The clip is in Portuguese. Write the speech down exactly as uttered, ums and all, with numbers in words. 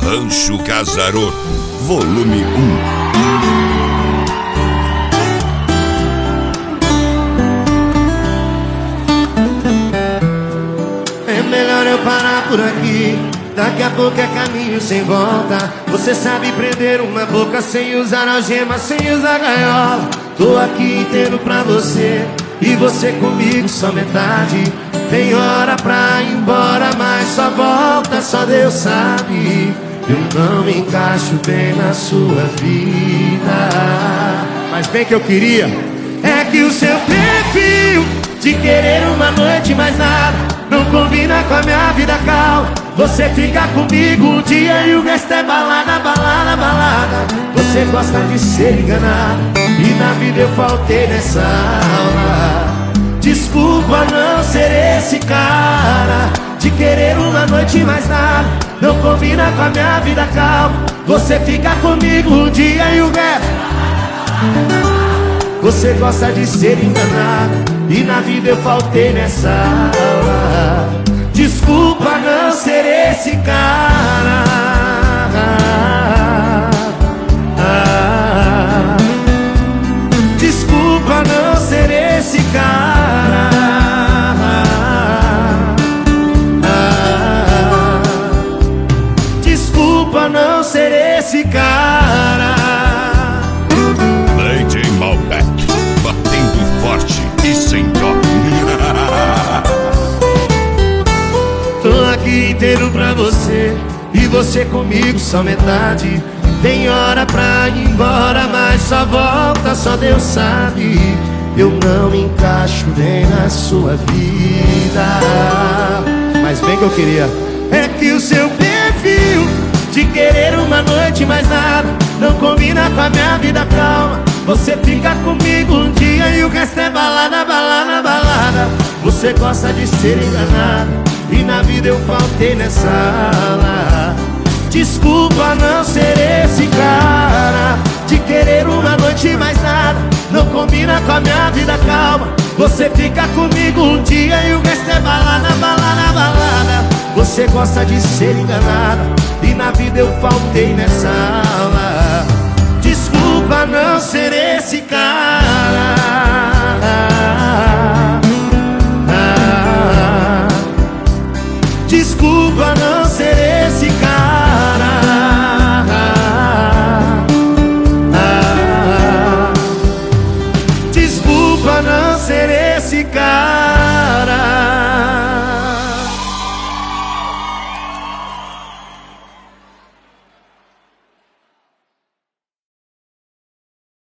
Rancho Casarô, volume um. É melhor eu parar por aqui, daqui a pouco é caminho sem volta. Você sabe prender uma boca sem usar algema, sem usar gaiola. Tô aqui inteiro pra você, e você comigo só metade. Tem hora pra ir embora, mas só volta, só Deus sabe. Eu não me encaixo bem na sua vida, mas bem que eu queria é que o seu perfil de querer uma noite mais nada não combina com a minha vida calma. Você fica comigo um dia e o resto é balada, balada, balada. Você gosta de ser enganado, e na vida eu faltei nessa aula. Desculpa não ser esse cara de querer uma noite mais nada, não combina com a minha vida calma. Você fica comigo um dia e o resto. Você gosta de ser enganado, e na vida eu faltei nessa aula. Desculpa não ser esse cara. Desculpa não ser esse cara. Desculpa não ser esse cara. D J Malbec, batendo forte e sem dó. Tô aqui inteiro pra você, e você comigo só metade. Tem hora pra ir embora, mas só volta, só Deus sabe. Eu não me encaixo bem na sua vida, mas bem que eu queria é que o seu perfil de querer uma noite mais nada não combina com a minha vida calma. Você fica comigo um dia e o resto é balada, balada, balada. Você gosta de ser enganado, e na vida eu faltei nessa aula. Desculpa não ser esse cara de querer uma noite mais nada, não combina com a minha vida calma. Você fica comigo um dia e o resto é balada, balada, balada. Você gosta de ser enganada, e na vida eu faltei nessa aula. Desculpa não ser esse cara.